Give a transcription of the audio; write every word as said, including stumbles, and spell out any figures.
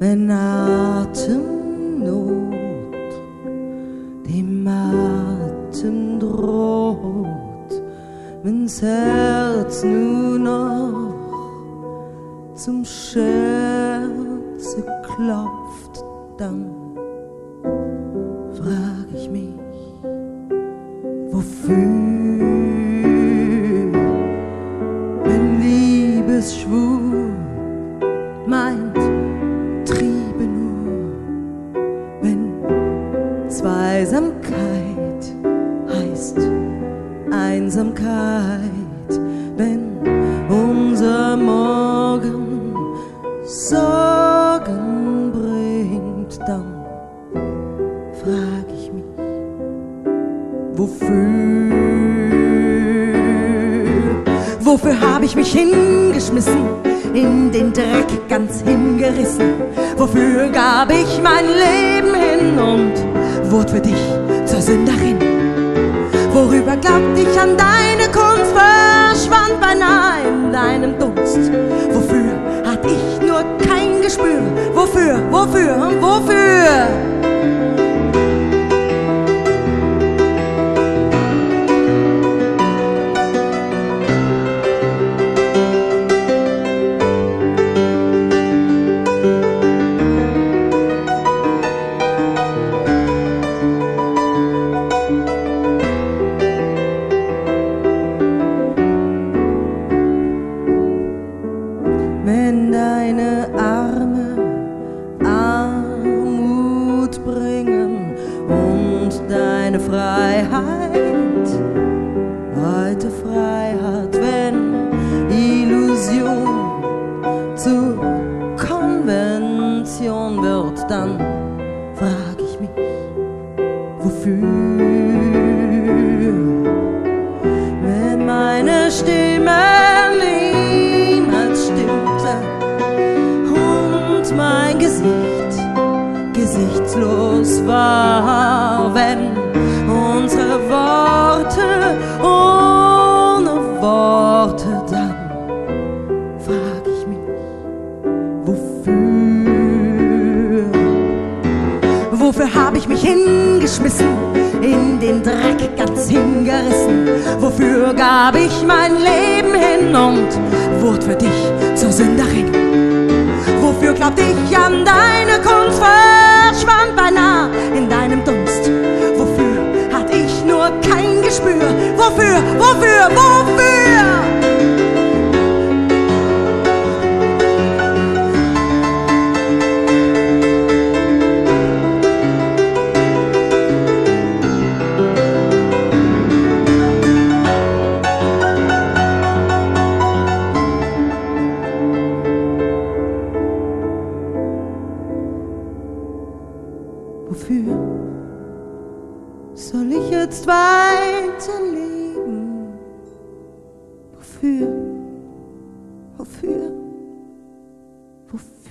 wenn Atemnot dem Atem droht, wenn's Herz nur noch zum Scherze klopft, dann frag ich mich, wofür, wenn Liebesschwur meint Triebe nur, wenn Zweisamkeit heißt Einsamkeit, wenn unser Morgen Sorgen bringt, dann frag ich mich, wofür? Wofür hab ich mich hingeschmissen, in den Dreck ganz hingerissen? Wofür gab ich mein Leben hin und wurde für dich zur Sünderin? Worüber glaubt ich an deine Kunst, verschwand beinahe in deinem Dunst? Wofür hatt ich nur kein Gespür? Wofür, wofür, wofür? Wenn deine Arme Armut bringen und deine Freiheit heute Freiheit, wenn Illusion zur Konvention wird, dann frag ich mich, wofür? Wenn meine Stimme mein Gesicht gesichtslos war, wenn unsere Worte ohne Worte, dann frag ich mich, wofür? Wofür hab ich mich hingeschmissen, in den Dreck ganz hingerissen? Wofür gab ich mein Leben hin und wurde für dich zur Sünderin? Wofür glaubt ich an deine Kunst, verschwand beinahe in deinem Dunst? Wofür hatt ich nur kein Gespür? Wofür, wofür, wofür? Wofür soll ich jetzt weiterleben? Wofür? Wofür? Wofür?